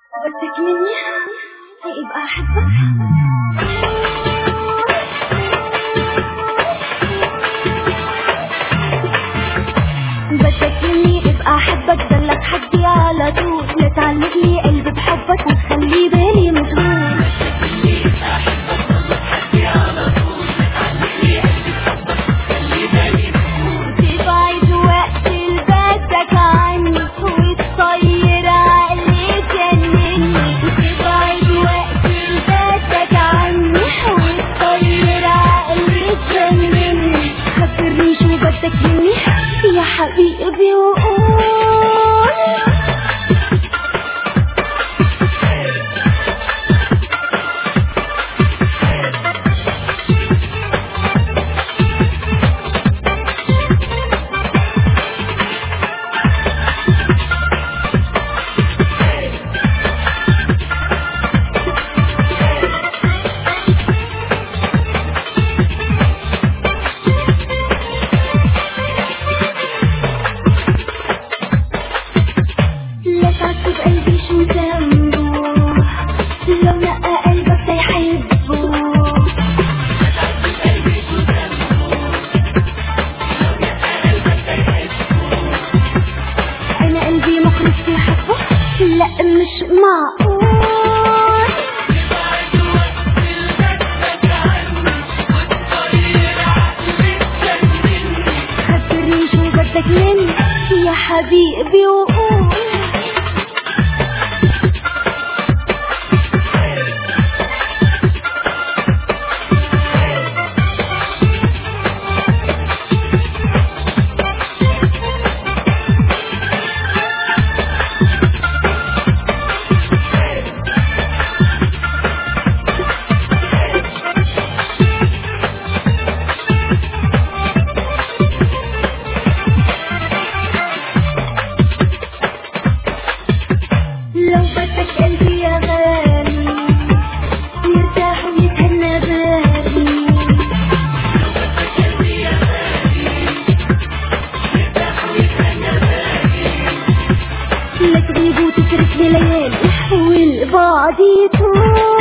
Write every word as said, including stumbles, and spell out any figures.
بدك مني يبقى أحبك. بدك مني ابقى احبك، ضلك حدي على طول، لا تعلق لي قلبي بحبك وتخلي بالي مشغول. بدك مني ابقى احبك، ضلك حدي على طول، لا تعلق لي قلبي بحبك وتخلي بالي مشغول. تبعد وقت اللي بدك عني وتطير عقلي جنني، تبعد وقت اللي بدك عني وتطير عقلي جنني. خبرني شو بدك مني يا حبيبي وقول. لا تعصب قلبي شو ذنبه، لو لقى قلبك سيحبه. لا تعصب قلبي شو ذنبه، لو لقى قلبك سيحبه. أنا قلبي مخلص في حبه، لا مش معقول. تبعد وقت اللي بدك عني وتطير عقلي تجنني. خبرني شو بدك مني يا حبيبي وقول. لو بدك قلبي يا غالي يرتاح ويتهنى بالي. لو بدك قلبي يا غالي يرتاح ويتهنى بالي. لا تغيب وتتركني ليالي والبعد يطول.